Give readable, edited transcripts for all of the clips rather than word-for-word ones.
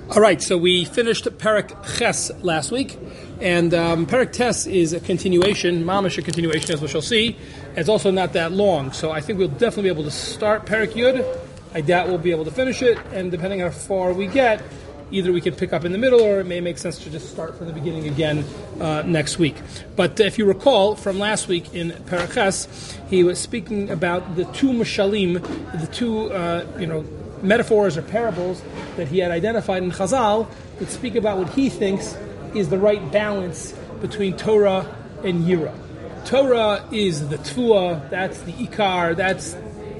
All right, so we finished Perek Ches last week, and Perek Tes is a continuation, mamash a continuation, as we shall see. It's also not that long, so I think we'll definitely be able to start Perek Yud. I doubt we'll be able to finish it, and depending how far we get, either we could pick up in the middle, or it may make sense to just start from the beginning again next week. But if you recall from last week in Perek Ches, he was speaking about the two mashalim, the two metaphors or parables that he had identified in Chazal that speak about what he thinks is the right balance between Torah and Yira. Torah is the Tfuah, that's the Ikar, that's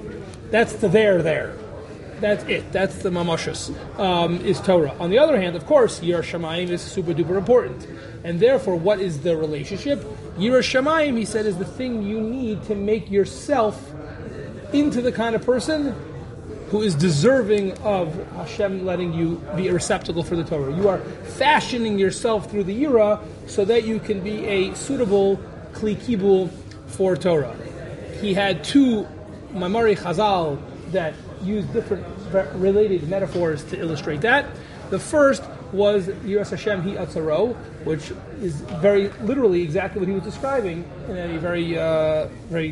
the there. That's it. That's the mamashus, is Torah. On the other hand, of course, Yiras Shamayim is super duper important. And therefore, what is the relationship? Yiras Shamayim, he said, is the thing you need to make yourself into the kind of person who is deserving of Hashem letting you be a receptacle for the Torah. You are fashioning yourself through the Yira so that you can be a suitable Kli Kibul for Torah. He had two Mamari Chazal that used different related metaphors to illustrate that. The first was Yiras Hashem Hi Atzaro, which is very literally exactly what he was describing in a very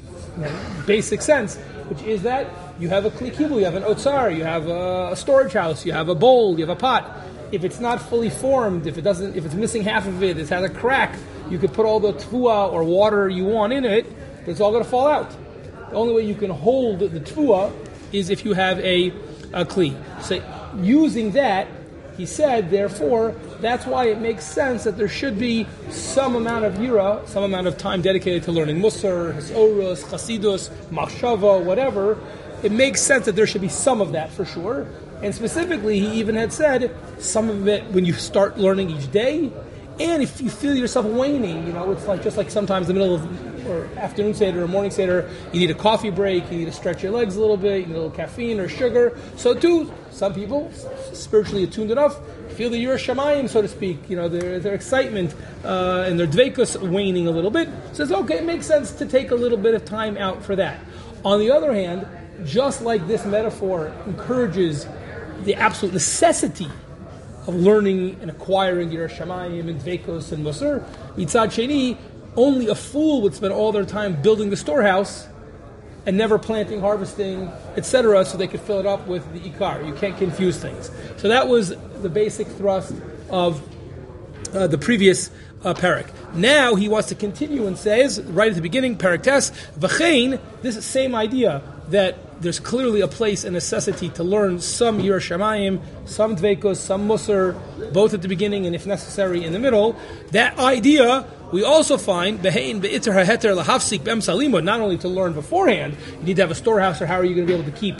basic sense, which is that you have a Kli Kibul, you have an Otsar, you have a storage house, you have a bowl, you have a pot. If it's not fully formed, if it's missing half of it, it has a crack, you could put all the tfuah or water you want in it, but it's all going to fall out. The only way you can hold the tfuah is if you have a Kli. So using that, he said, therefore, that's why it makes sense that there should be some amount of Yira, some amount of time dedicated to learning Musar, Hisorus, Chasidus, Machshava, whatever. It makes sense that there should be some of that for sure. And specifically, he even had said some of it when you start learning each day. And if you feel yourself waning, it's like just like sometimes in the middle of or afternoon seder or morning seder, you need a coffee break, you need to stretch your legs a little bit, you need a little caffeine or sugar. So too, some people, spiritually attuned enough, feel the Yiras Shamayim, so to speak, their excitement and their dveikus waning a little bit. Says, okay, it makes sense to take a little bit of time out for that. On the other hand, just like this metaphor encourages the absolute necessity of learning and acquiring Yiras Shamayim and dveikos and musar, mitzad sheni, only a fool would spend all their time building the storehouse and never planting, harvesting, etc., so they could fill it up with the ikar. You can't confuse things. So that was the basic thrust of the previous parak. Now he wants to continue and says, right at the beginning, parak tes, v'chein, this same idea that there's clearly a place and necessity to learn some Yiras Shamayim, some dveikos, some musar, both at the beginning and if necessary in the middle. That idea we also find behein be'iter ha'heter lahafsik b'emsa limud, not only to learn beforehand, you need to have a storehouse, or how are you going to be able to keep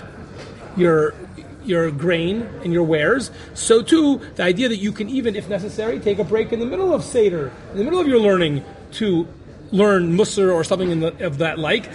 your grain and your wares. So too, the idea that you can even, if necessary, take a break in the middle of Seder, in the middle of your learning, to learn Musar or something of that like.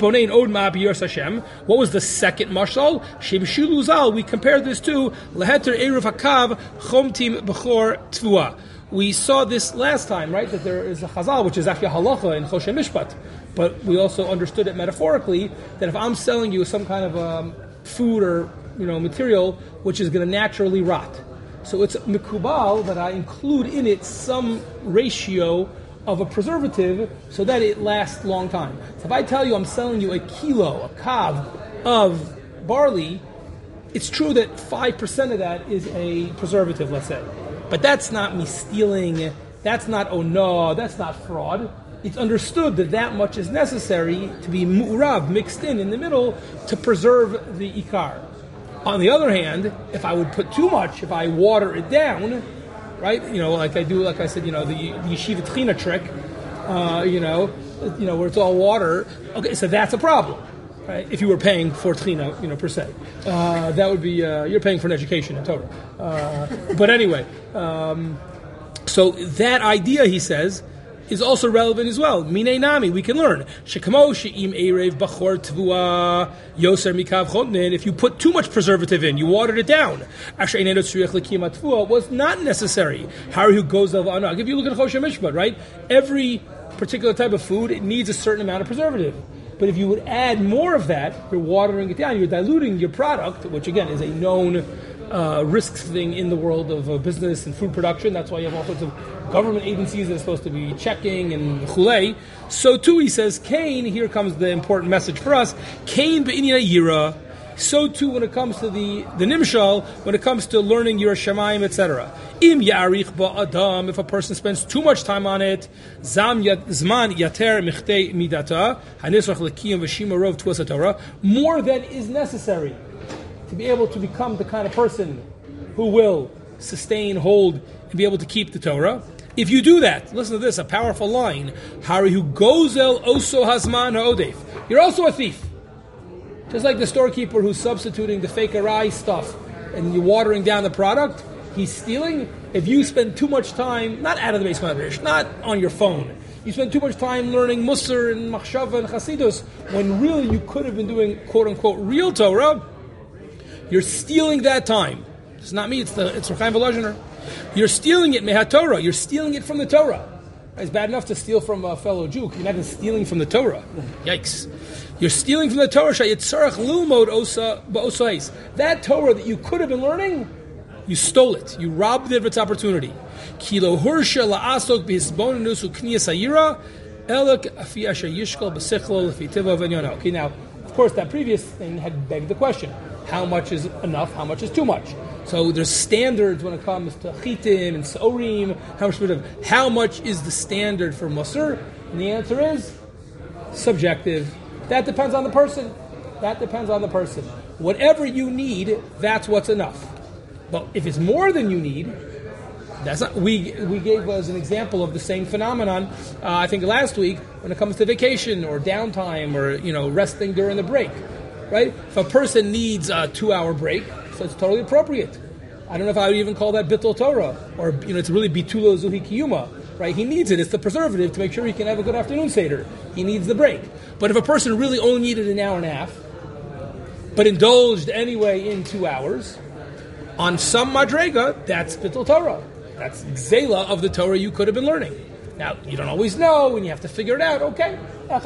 What was the second mashal? We compared this to Leheter Eruv Hakav Chomtim Bechor Tvua. We saw this last time, right? That there is a chazal, which is actually a halacha in Choshen Mishpat. But we also understood it metaphorically, that if I'm selling you some kind of food or material which is going to naturally rot, so it's mikubal that I include in it some ratio of a preservative so that it lasts a long time. So if I tell you I'm selling you a kav of barley, it's true that 5% of that is a preservative, let's say. But that's not me stealing, that's not that's not fraud. It's understood that much is necessary to be mu'rav, mixed in the middle, to preserve the ikar. On the other hand, if I would put too much, if I water it down, right? Like I do, like I said, the yeshiva tchina trick, where it's all water. Okay, so that's a problem, right? If you were paying for tchina, per se, that would be you're paying for an education in Torah. But anyway, so that idea, he says, is also relevant as well. Minei nami, we can learn. Shekamo she'im erev bachor tvua yoser mikav chotnin. If you put too much preservative in, you watered it down. Asher einenu tzriach lekiyam tvua was not necessary. Harihu goes of anag. If you look at Choshen Mishpat, right, every particular type of food, it needs a certain amount of preservative. But if you would add more of that, you're watering it down, you're diluting your product, which again is a known risks thing in the world of business and food production. That's why you have all sorts of government agencies that are supposed to be checking and chulei. So too, he says, Cain, here comes the important message for us, Cain be'inyan yira. So too when it comes to the nimshal, when it comes to learning Yiras Shamayim, etc. Im yarich ba'adam, if a person spends too much time on it, zman yater michtei midata, hanisrach lekiyam v'shima rov tuas Torah, more than is necessary to be able to become the kind of person who will sustain, hold, and be able to keep the Torah. If you do that, listen to this, a powerful line, Harihu gozel oso hazman ha'odef. You're also a thief. Just like the storekeeper who's substituting the fake arai stuff and you're watering down the product, he's stealing. If you spend too much time, not out of the base madrash, not on your phone, you spend too much time learning Musar and Machshava and Chasidus, when really you could have been doing quote-unquote real Torah, you're stealing that time. It's not me, it's Rechaim Volozhiner. You're stealing it, Mehat Torah. You're stealing it from the Torah. It's bad enough to steal from a fellow Jew. You're not even stealing from the Torah. Yikes. You're stealing from the Torah. That Torah that you could have been learning, you stole it. You robbed it of its opportunity. Okay, now, of course, that previous thing had begged the question. How much is enough? How much is too much? So there's standards when it comes to chitim and sorim. How much is the standard for musar? And the answer is subjective. That depends on the person. Whatever you need, that's what's enough. But if it's more than you need, that's not. We gave as an example of the same phenomenon. I think last week when it comes to vacation or downtime or resting during the break. Right? If a person needs a 2-hour break, so it's totally appropriate. I don't know if I would even call that bittul Torah, or it's really bitulo zuhi kiyuma. Right? He needs it. It's the preservative to make sure he can have a good afternoon seder. He needs the break. But if a person really only needed an hour and a half, but indulged anyway in 2 hours, on some madrega, that's bittul Torah. That's zela of the Torah you could have been learning. Now, you don't always know, and you have to figure it out. Okay, right?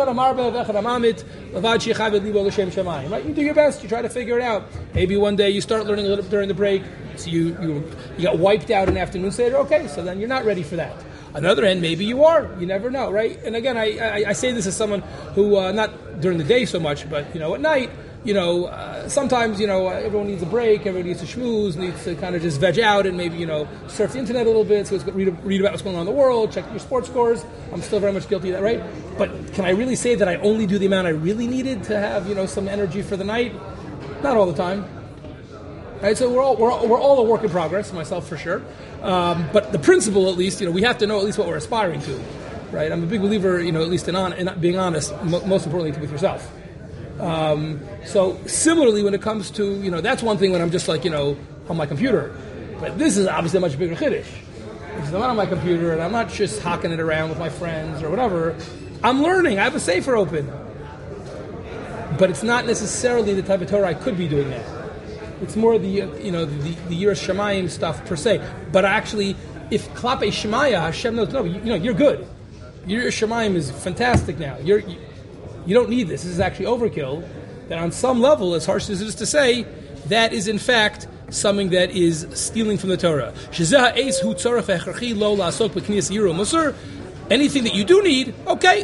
You do your best. You try to figure it out. Maybe one day you start learning a little bit during the break, so you got wiped out in afternoon seder. Okay, so then you're not ready for that. On the other hand, maybe you are. You never know, right? And again, I say this as someone who, not during the day so much, but at night, sometimes, everyone needs a break, everyone needs to schmooze, needs to kind of just veg out and maybe, surf the internet a little bit, so read about what's going on in the world, check your sports scores. I'm still very much guilty of that, right? But can I really say that I only do the amount I really needed to have, some energy for the night? Not all the time. Right? So we're all a work in progress, myself for sure. But the principle, at least, we have to know at least what we're aspiring to. Right? I'm a big believer, at least in being honest, most importantly with yourself. So similarly, when it comes to, that's one thing when I'm just like, on my computer. But this is obviously a much bigger chiddush. Because I'm not on my computer and I'm not just hocking it around with my friends or whatever. I'm learning. I have a sefer open. But it's not necessarily the type of Torah I could be doing that. It's more the Yiras Shamayim stuff per se. But actually, if Klape Shemaya, Hashem knows, no, you're good. Yiras Shamayim is fantastic now. You don't need this. This is actually overkill. That on some level, as harsh as it is to say, that is in fact something that is stealing from the Torah. Anything that you do need, okay.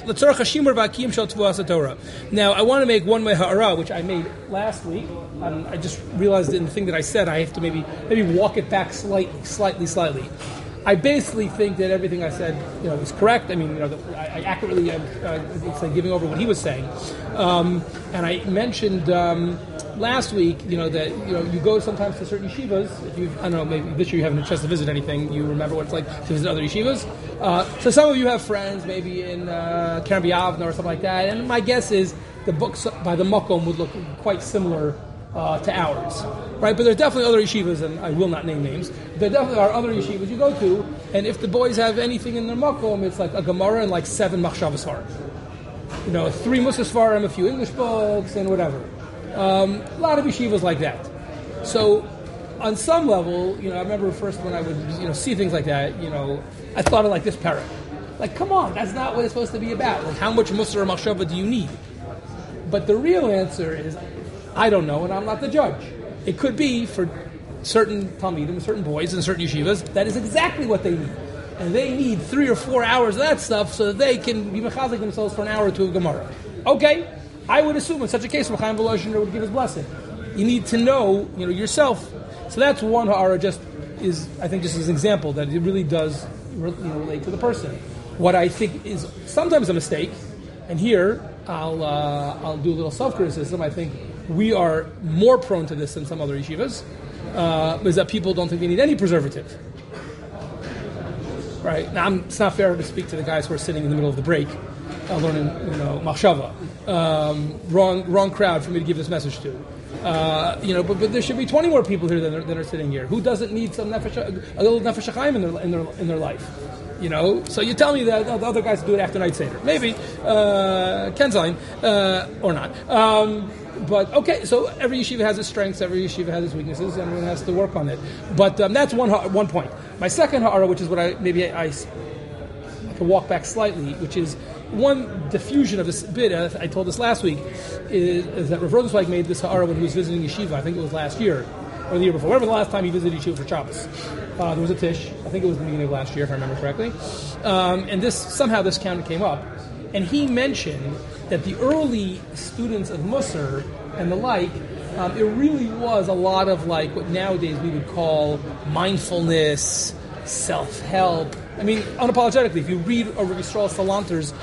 Now, I want to make one ha'ara, which I made last week. I just realized in the thing that I said, I have to maybe walk it back slightly. I basically think that everything I said, is correct. I mean, I accurately, it's like giving over what he was saying. And I mentioned last week, that you go sometimes to certain yeshivas. If you, I don't know, maybe this year you haven't had a chance to visit anything. You remember what it's like to visit other yeshivas. So some of you have friends, maybe in Keren B'Yavneh or something like that. And my guess is the books by the Makom would look quite similar to ours, right? But there's definitely other yeshivas, and I will not name names. There definitely are other yeshivas you go to, and if the boys have anything in their makom, it's like a Gemara and like 7 machshavas svarim. 3 Musar svarim, a few English books, and whatever. A lot of yeshivas like that. So, on some level, I remember first when I would, see things like that, I thought of like this parrot. Like, come on, that's not what it's supposed to be about. Like, how much Musar or machshava do you need? But the real answer is, I don't know, and I'm not the judge. It could be for certain talmidim, certain boys in certain yeshivas, that is exactly what they need. And they need 3 or 4 hours of that stuff so that they can be mechazik themselves for an hour or two of Gemara. Okay, I would assume in such a case, Chaim Volozhin would give his blessing. You need to know, yourself. So that's one ha'ara. Just I think, just as an example that it really does relate to the person. What I think is sometimes a mistake, and here I'll do a little self-criticism. I think we are more prone to this than some other yeshivas, is that people don't think they need any preservative. Right now, it's not fair to speak to the guys who are sitting in the middle of the break, learning, machshava. Wrong crowd for me to give this message to. But there should be 20 more people here than are sitting here. Who doesn't need a little nefesh chaim in their life? So you tell me that the other guys do it after night seder. Maybe Kenzain or not. But okay, so every yeshiva has its strengths, every yeshiva has its weaknesses, and everyone has to work on it. But that's one point. My second ha'ara, which is what I can walk back slightly, which is one diffusion of this bit. I told this last week is that Rav Rosenzweig made this ha'ara when he was visiting yeshiva. I think it was last year or the year before. Whatever the last time he visited yeshiva for Shabbos. There was a tish. I think it was the beginning of last year, if I remember correctly. And this counter came up, and he mentioned that the early students of Musar and the like, it really was a lot of like what nowadays we would call mindfulness, self-help. I mean, unapologetically, if you read Rav Yisrael Salanter's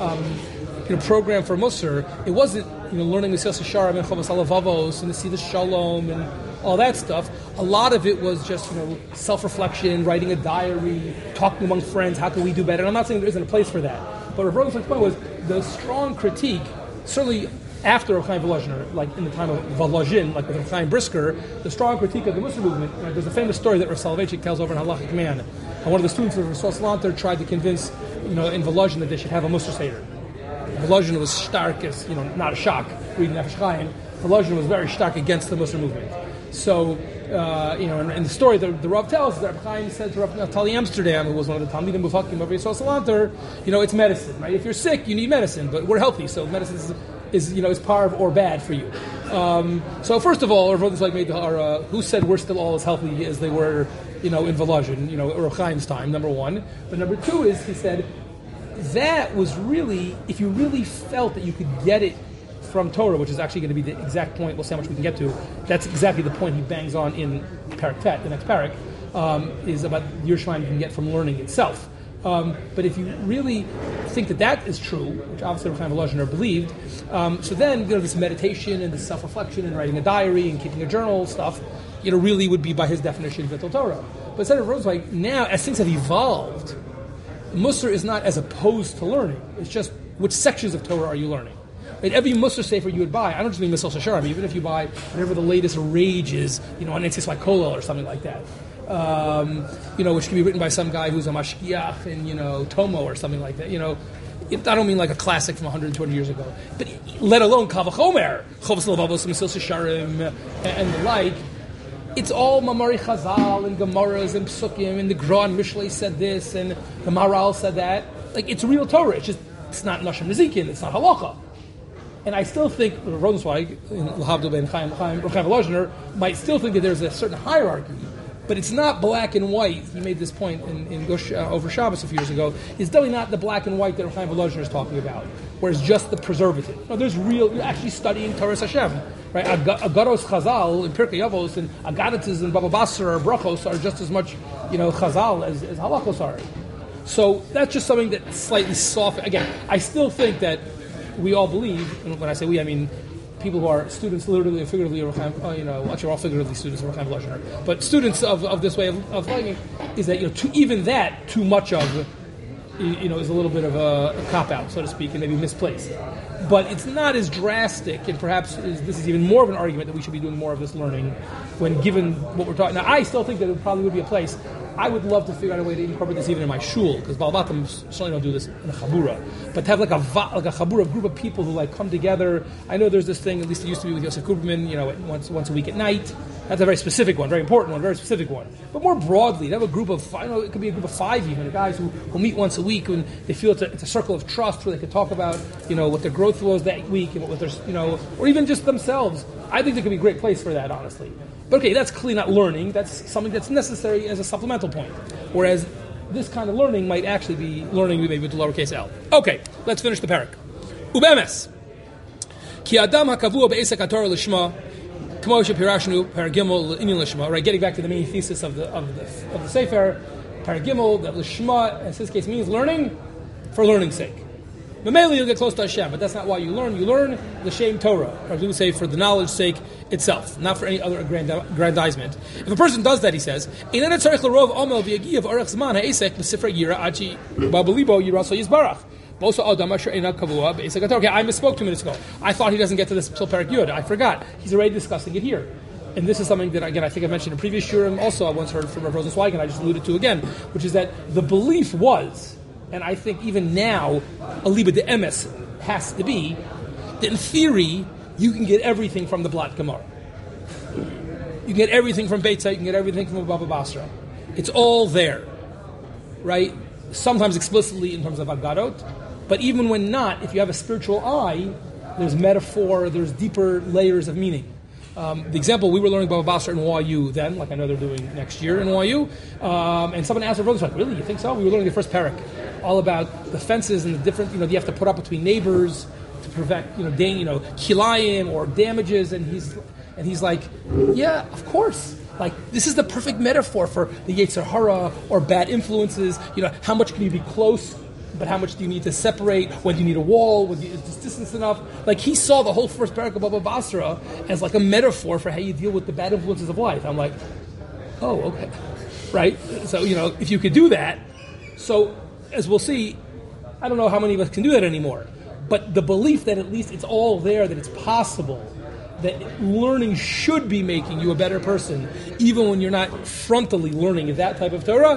program for Musar, it wasn't learning the Mesilas Yesharim and Chovas Halavavos and the Siddhis Shalom and all that stuff. A lot of it was just self-reflection, writing a diary, talking among friends. How can we do better? And I'm not saying there isn't a place for that, but Rav Rosenzweig's point was the strong critique, certainly after Rav Chaim Volozhin, like in the time of Volozhin, like with Rav Chaim Brisker, the strong critique of the Musar movement. There's a famous story that Rav Soloveitchik tells over in Halachic Man. And one of the students of Rav Salanter tried to convince, in Volozhin that they should have a Musar Seder. Volozhin was stark as, not a shock, reading Nefesh Chaim. Volozhin was very stark against the Musar movement. So, and the story that the Rav tells is that Rav Chaim said to Rav Naftali Amsterdam, who was one of the Talmidim Mufakim of Yisrael Salanter, it's medicine, right? If you're sick, you need medicine, but we're healthy, so medicine is parv or bad for you. So first of all, Rav Rosenzweig made the ha'ara, who said we're still all as healthy as they were, in Volozhin, Rav Chaim's time, number one. But number two is, he said, that was really, if you really felt that you could get it from Torah, which is actually going to be the exact point, we'll see how much we can get to, that's exactly the point he bangs on in Parak Tet, the next parak, is about the Yerushalayim you can get from learning itself. But if you really think that is true, which obviously Rav Chaim Volozhin believed, so then this meditation and this self-reflection and writing a diary and keeping a journal stuff, really would be by his definition Vital Torah. But instead of Rosenzweig, now as things have evolved, Musar is not as opposed to learning. It's just which sections of Torah are you learning. Right? Every Musar sefer you would buy, I don't just mean Mesilas Yesharim, even if you buy whatever the latest rage is, on Netzis Kollel or something like that. Which can be written by some guy who's a mashkiach in, Tomo or something like that. I don't mean like a classic from 120 years ago, but let alone Kavachomer, Chovas Halavavos, Mesilas Yesharim, and the like. It's all Mamari Chazal and Gemaras and Psukim, and the Gra and Mishlei said this, and the Maral said that. Like, it's real Torah. It's not Nashim Nezikin, it's not Halacha. And I still think Rosenzweig, in L'Havdil Ben Chaim Volozhin, might still think that there's a certain hierarchy, but it's not black and white. He made this point in Gush over Shabbos a few years ago. It's definitely not the black and white that Chaim Volozhin is talking about, where it's just the preservative. No, you're actually studying Torah Hashem. Right? Agaros Chazal in Pirkei Avos and Agadatas and Baba Basra or Brachos are just as much, Chazal as Halachos are. So that's just something that's slightly soft. Again, I still think that we all believe, and when I say we, I mean people who are students, literally and figuratively, actually all figuratively students of Rav Chaim Volozhin, but students of this way of thinking, is that too much of, is a little bit of a cop-out, so to speak, and maybe misplaced. But it's not as drastic, and perhaps this is even more of an argument that we should be doing more of this learning when given what we're talking. Now, I still think that it probably would be a place. I would love to figure out a way to incorporate this even in my shul, because Balbatim certainly don't do this in a chabura. But to have like a chabura group of people who come together. I know there's this thing, at least it used to be with Yosef Kuperman, once a week at night. That's a very specific one, very important one, very specific one. But more broadly, to have a group of, it could be a group of 5 even, guys who meet once a week and they feel it's a circle of trust where they can talk about, what their growth was that week and what their, or even just themselves. I think there could be a great place for that, honestly. But okay, that's clearly not learning. That's something that's necessary as a supplemental point. Whereas this kind of learning might actually be learning maybe with the lowercase l. Okay, let's finish the parak. Ubemes. Ki adam hakavua be'esek haTorah lishma. Right, getting back to the main thesis of the Sefer, Paragimel, that Lishma, in this case, means learning for learning's sake. Mameli, you'll get close to Hashem, but that's not why you learn. You learn L'Shem Torah, or we would say for the knowledge's sake itself, not for any other aggrandizement. If a person does that, he says, I misspoke 2 minutes ago. I thought he doesn't get to this till Perek Yud. I forgot. He's already discussing it here. And this is something that, again, I think I mentioned in previous shurim. Also, I once heard from Rav Rosenzweig, and I just alluded to again, which is that the belief was, and I think even now, Aliba de Emes has to be, that in theory, you can get everything from the Blat Gemara. You can get everything from Beitzah, you can get everything from Baba Basra. It's all there, right? Sometimes explicitly in terms of Agadot, but even when not, if you have a spiritual eye, there's metaphor, there's deeper layers of meaning. The example, we were learning Baba Basra in YU then, like I know they're doing next year in YU, and someone asked their brothers, like, really, you think so? We were learning the first parak, all about the fences and the different, you have to put up between neighbors to prevent, kilayim or damages, and he's like, yeah, of course. Like, this is the perfect metaphor for the Yetzer Hara or bad influences. How much can you be close, but how much do you need to separate? When do you need a wall? Is this distance enough? Like, he saw the whole first parak of Baba Basra as like a metaphor for how you deal with the bad influences of life. I'm like, oh, okay. Right? So, if you could do that, so as we'll see, I don't know how many of us can do that anymore. But the belief that at least it's all there, that it's possible, that learning should be making you a better person, even when you're not frontally learning that type of Torah.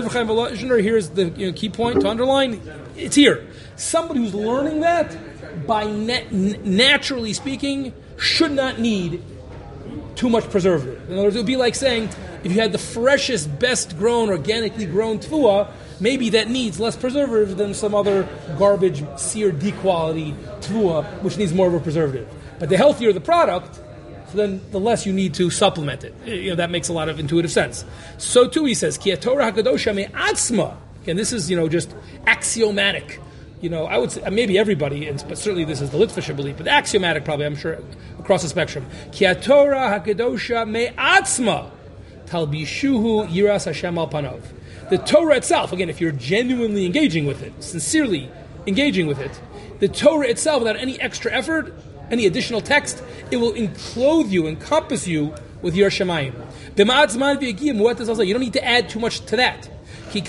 Here's the key point to underline. It's here. Somebody who's learning that, by naturally speaking, should not need too much preservative. In other words, it would be like saying, if you had the freshest, best-grown, organically grown tefua, maybe that needs less preservative than some other garbage, seared, D-quality tefua, which needs more of a preservative. But the healthier the product, so then the less you need to supplement it. That makes a lot of intuitive sense. So too, he says, Ki Torah HaKadosha me'atzma. Again, this is, just axiomatic. I would say, maybe everybody, but certainly this is the Litvisher belief, but axiomatic probably, I'm sure, across the spectrum. Ki Torah HaKadosha me'atzma. Talbishuhu yiras Hashem al panov. The Torah itself, again, if you're genuinely engaging with it, sincerely engaging with it, the Torah itself, without any extra effort, any additional text, it will enclothe you, encompass you with your Shemayim. You don't need to add too much to that. This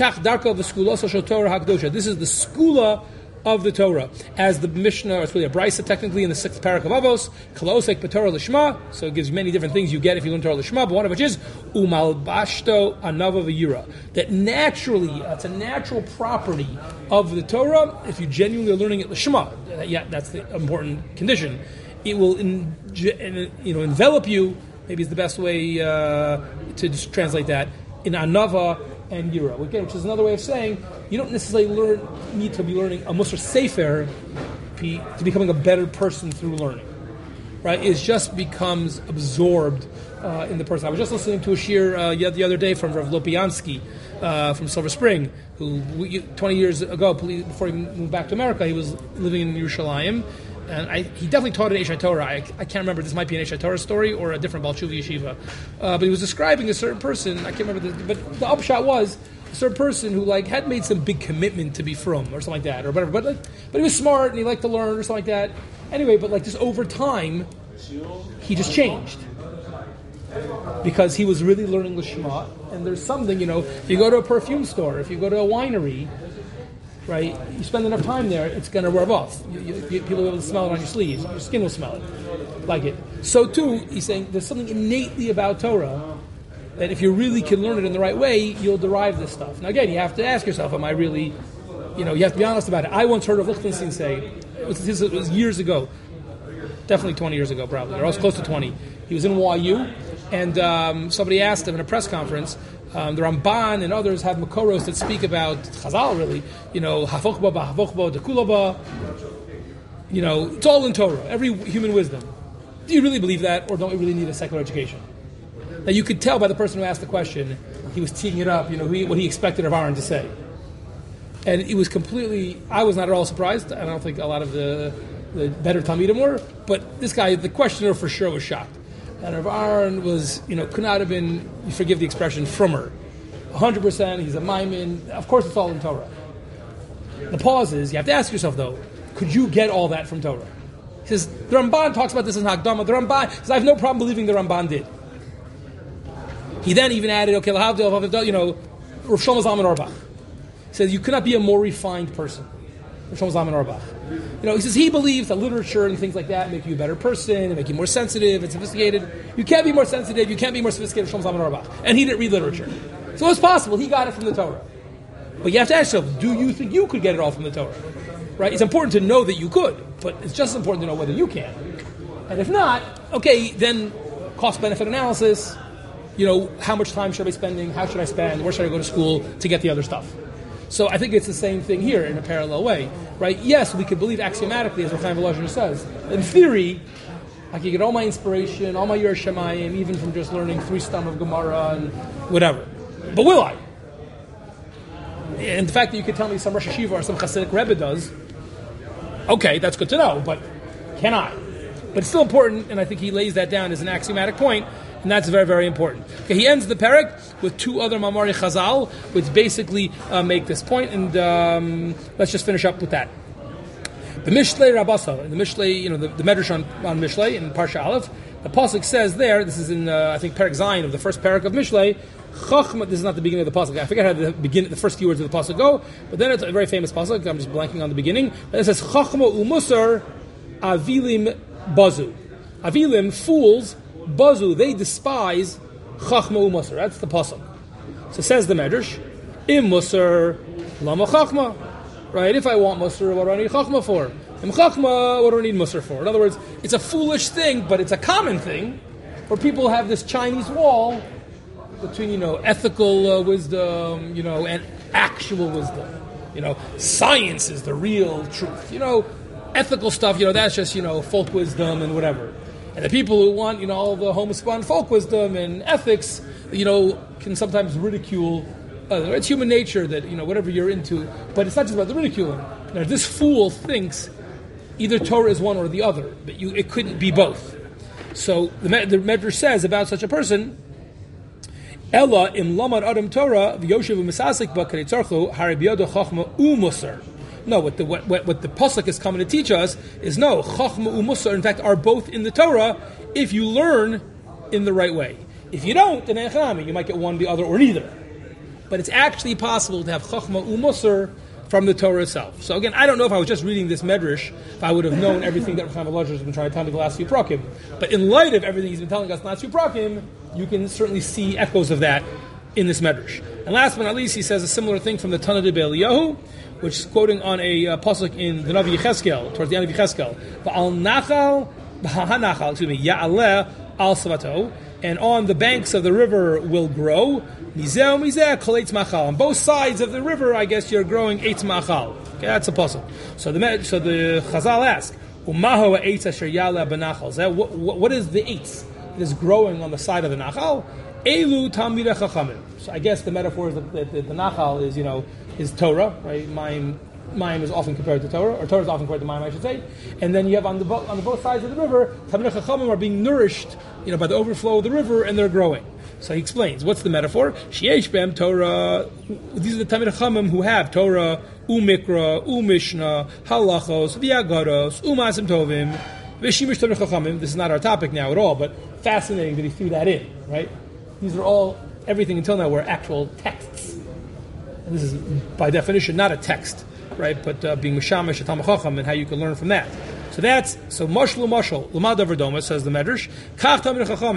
is the skula of the Torah. As the Mishnah, or it's really a Brisa technically, in the 6th parak of Avos, Kalosek B'Torah Lishma, so it gives you many different things you get if you learn Torah Lishma, but one of which is Umalbashto Anava V'Yira. That naturally, it's a natural property of the Torah, if you genuinely are learning it Lishma, that's the important condition, it will envelop you, maybe is the best way to just translate that, in Anava and Yira, which is another way of saying you don't necessarily need to be learning a Musar Sefer to becoming a better person through learning. Right? It just becomes absorbed in the person. I was just listening to a shir the other day from Rav Lopiansky from Silver Spring, who 20 years ago, before he moved back to America, he was living in Yerushalayim. And he definitely taught at Eish Torah. I can't remember, this might be an Eish Torah story or a different Baal Tshuva yeshiva. But he was describing a certain person, I can't remember, but the upshot was a certain person who had made some big commitment to be frum or something like that, or whatever. But he was smart and he liked to learn or something like that. Anyway, but just over time, he just changed. Because he was really learning Lishma. And there's something, if you go to a perfume store, if you go to a winery, right? You spend enough time there, it's going to rub off. People will be able to smell it on your sleeves. Your skin will smell it, like it. So too, he's saying there's something innately about Torah that if you really can learn it in the right way, you'll derive this stuff. Now again, you have to ask yourself, am I really, you have to be honest about it. I once heard of Lichtenstein say, it was years ago, definitely 20 years ago probably, or else close to 20. He was in YU, And somebody asked him in a press conference, the Ramban and others have makoros that speak about Chazal, really, hafokba, hafokba, dekulaba, it's all in Torah, every human wisdom. Do you really believe that, or don't we really need a secular education? Now, you could tell by the person who asked the question, he was teeing it up, what he expected of Aaron to say. And it was I was not at all surprised. I don't think a lot of the better Talmidim were, but this guy, the questioner for sure, was shocked. And Rav Aaron was, could not have been, you forgive the expression, frummer. 100%, he's a maimin. Of course, it's all in Torah. The pause is, you have to ask yourself, though, could you get all that from Torah? He says, the Ramban talks about this in Hakdama. The Ramban says, I have no problem believing the Ramban did. He then even added, Rav Shlomo Zalman Auerbach. He says, you could not be a more refined person. Rav Shlomo Zalman Auerbach. He says he believes that literature and things like that make you a better person and make you more sensitive and sophisticated. You can't be more sensitive, you can't be more sophisticated, Rav Shlomo Zalman Auerbach. And he didn't read literature. So it's possible, he got it from the Torah. But you have to ask yourself, do you think you could get it all from the Torah? Right? It's important to know that you could, but it's just as important to know whether you can. And if not, okay, then cost-benefit analysis, how much time should I be spending, how should I spend, where should I go to school to get the other stuff? So I think it's the same thing here in a parallel way, right? Yes, we could believe axiomatically, as Rav Chaim Volozhin says. In theory, I can get all my inspiration, all my Yer Shemayim, even from just learning 3 stam of Gemara and whatever. But will I? And the fact that you could tell me some Rosh Hashiva or some Hasidic Rebbe does, okay, that's good to know, but can I? But it's still important, and I think he lays that down as an axiomatic point, and that's very, very important. Okay, he ends the parak with 2 other Mamari Chazal, which basically make this point, and let's just finish up with that. The Mishlei Rabasa, the Mishlei, the Medrash on Mishlei in Parsha Aleph, the pasuk says there, this is in, I think, Parak Zayin of the first parak of Mishlei, Chachma, this is not the beginning of the pasuk. I forget how the first few words of the pasuk go, but then it's a very famous pasuk. I'm just blanking on the beginning. But it says, Chachma umusar avilim bazu. Avilim, fools, bazu, they despise Chachma umusar. That's the pasuk. So says the Medrash, Im musar lama Chachma. Right? If I want musar, what do I need Chachma for? Im Chachma, what do I need musar for? In other words, it's a foolish thing, but it's a common thing where people have this Chinese wall between, ethical wisdom, and actual wisdom. Science is the real truth. Ethical stuff, that's just, folk wisdom and whatever. And the people who want, all the homespun folk wisdom and ethics, can sometimes ridicule others. It's human nature that, whatever you're into, but it's not just about the ridiculing. This fool thinks either Torah is one or the other, but it couldn't be both. So the Medrash says about such a person, Ella im lamad adam Torah v'yoshev u'misasik b'kareitzarchu haribiyado chachma u'musar. No, what the pasuk is coming to teach us is chachma u'musar, in fact, are both in the Torah if you learn in the right way. If you don't, then you might get one, the other, or neither. But it's actually possible to have chachma u'musar from the Torah itself. So again, I don't know if I was just reading this Medrash, if I would have known everything that Rav Chaim Volozhin has been trying to tell me the last few prakim. But in light of everything he's been telling us the last few prakim, you can certainly see echoes of that in this Medrash. And last but not least, he says a similar thing from the Tana de Be'eliyahu, which is quoting on a pasuk in the Navi Yecheskel, towards the end of Yecheskel. Ba'al nachal, b'hanachal, ya'aleh al savato, and on the banks of the river will grow, mizeh mizeh kol eitz machal. On both sides of the river, I guess you're growing eitz machal. Okay, that's a pasuk. So the Chazal ask, umahu eitz asher ya'aleh b'nachal. What is the eitz that is growing on the side of the nachal? Elu Talmidei Chachamim. So I guess the metaphor is that the nachal is Torah, right? Mayim is often compared to Torah, or Torah is often compared to Mayim, I should say. And then you have on the both sides of the river, Talmidei Chachamim are being nourished, by the overflow of the river, and they're growing. So he explains, what's the metaphor? Sheyesh b'hem Torah. These are the Talmidei Chachamim who have Torah, Umikra, Umishna, Halachos, V'Agaros, Umasim Tovim, V'Shimish Talmidei Chachamim. This is not our topic now at all, but fascinating that he threw that in, right? These are all, everything until now were actual texts. And this is, by definition, not a text, right? But being Mishamish, a Talmid Chacham, and how you can learn from that. So mashal, Lamad Averdoma, says the Medrash, Kach Talmidei Chachamim,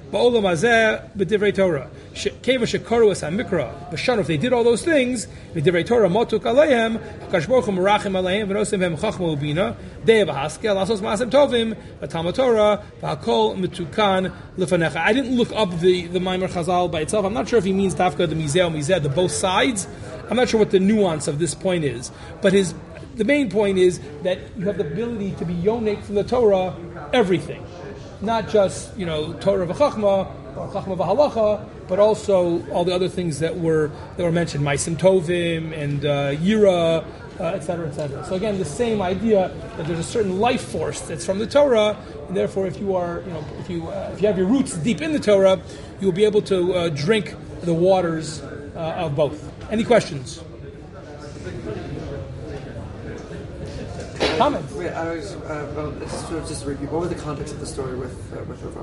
Ba'olam hazeh b'divrei Torah. Keva shekaru es hamikra. B'shanu, if they did all those things, b'divrei Torah motuk aleihem, hakadosh baruch hu merachim aleihem, v'nosim hem chachma ubina, dei v'haskel, lasos ma'asem tovim, v'talmud Torah, v'hakol metukan lefanecha. I didn't look up the Maimer Chazal by itself. I'm not sure if he means dafka the mizeh or mizeh, the both sides. I'm not sure what the nuance of this point is. But the main point is that you have the ability to be yonik from the Torah, everything. Not just, Torah v'chachma, or chachma v'halacha, but also all the other things that were mentioned, Maisim Tovim and Yira, etc., etc. So again, the same idea that there's a certain life force that's from the Torah, and therefore, if you are, if you have your roots deep in the Torah, you'll be able to drink the waters of both. Any questions? Comments? Wait, I was just repeat. What was the context of the story with Rav?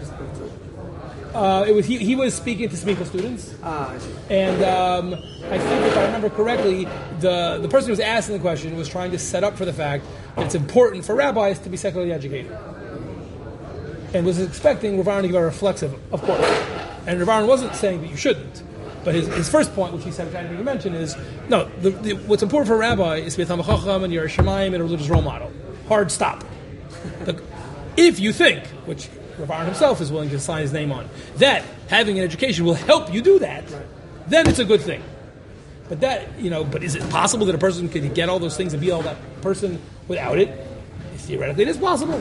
He was speaking to Smicha students. I see. And I think, if I remember correctly, the person who was asking the question was trying to set up for the fact that it's important for rabbis to be secularly educated, and was expecting Rav Aaron to give a reflexive, of course. And Rav Aaron wasn't saying that you shouldn't. But his first point, which he said, which I didn't even mention, is no. What's important for a rabbi is to be a Talmid Chacham and Yirei Shamayim and a religious role model. Hard stop. If you think, which Rav Aaron himself is willing to sign his name on, that having an education will help you do that, then it's a good thing. But but is it possible that a person could get all those things and be all that person without it? Theoretically, it is possible.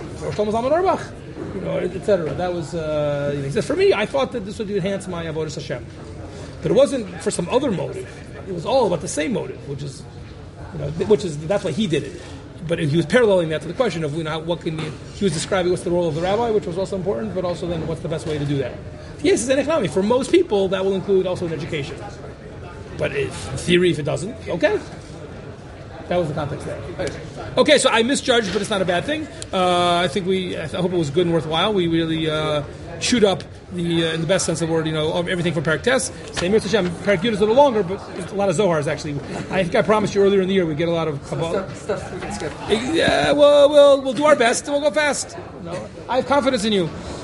Etc. That was he says, for me, I thought that this would enhance my avodas Hashem. But it wasn't for some other motive. It was all about the same motive, which is that's why he did it. But he was paralleling that to the question of what can he was describing what's the role of the rabbi, which was also important, but also then what's the best way to do that. Yes, it's an economy. For most people, that will include also an education. But in theory, if it doesn't, okay. That was the context there. Okay, so I misjudged, but it's not a bad thing. I hope it was good and worthwhile. We really chewed up in the best sense of the word, everything from Perek Tes. Same Mir Hashem. Perek Yud is a little longer, but it's a lot of Zohars actually. I think I promised you earlier in the year we'd get a lot of Kabbalah. Stuff we can skip. Yeah, we'll do our best and we'll go fast. I have confidence in you.